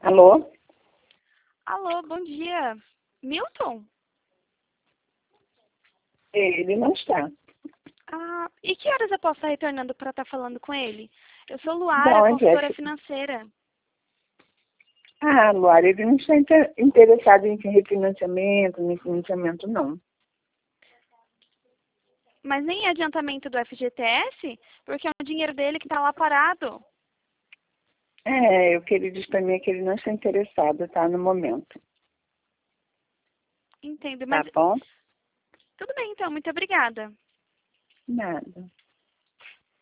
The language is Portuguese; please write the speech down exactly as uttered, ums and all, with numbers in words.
Alô? Alô, bom dia. Milton? Ele não está. Ah, e que horas eu posso estar retornando para estar falando com ele? Eu sou Da Luara, onde é? consultora financeira. Ah, Luara, ele não está inter- interessado em refinanciamento, em financiamento, não. Mas nem é adiantamento do F G T S? Porque é o dinheiro dele que está lá parado. É, o que ele diz para mim é que ele não está interessado, tá, no momento. Entendo, Tá mas bom? tudo bem então, muito obrigada. Nada.